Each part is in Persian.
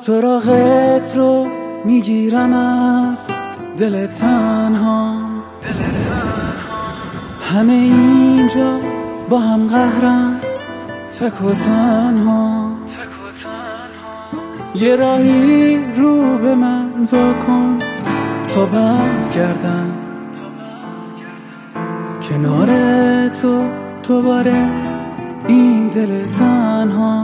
سراغت رو میگیرم از دل تنها، همه اینجا با هم قهرن، تک و تنها. یه راهی رو به من واکن تا برگردم کنار تو دوباره این دل تنها.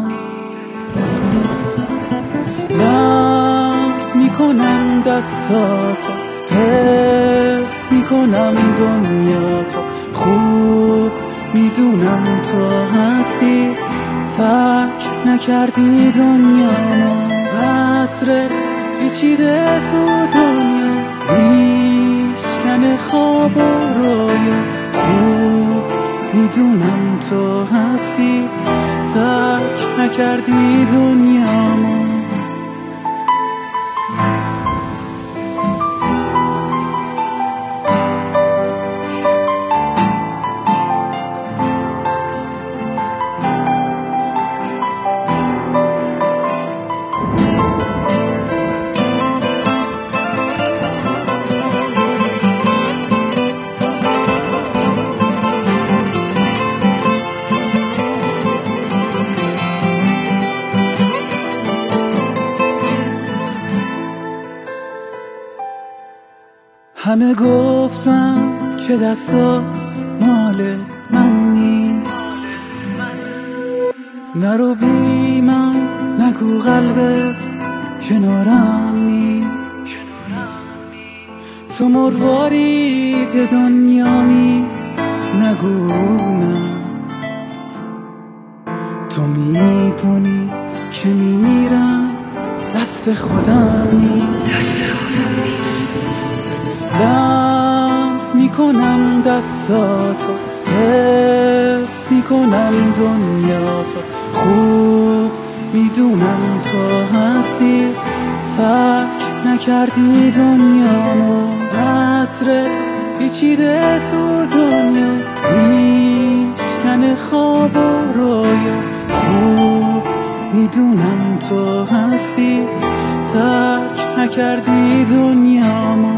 لمس میکنم دستاتو، حس میکنم دنیاتو، خوب میدونم تو هستی، ترک نکردی دنیامو. حسرت پیچیده تو دنیا، میشکنه خواب و رویا، خوب میدونم تو هستی، ترک نکردی دنیامو. همه گفتن که دستات مال من نیست، نرو بی من، نگو قلبت کنارم نیست. تو مروارید دنیامی، نگو نه، تو میدونی که میمیرم، دست خودم نیست. لمس میکنم دستاتو، حس میکنم دنیاتو، خوب میدونم تو هستی، ترک نکردی دنیامو. حسرت پیچیده تو دنیا، میشکنه خواب و رویا، خوب میدونم تو هستی، ترک نکردی دنیامو.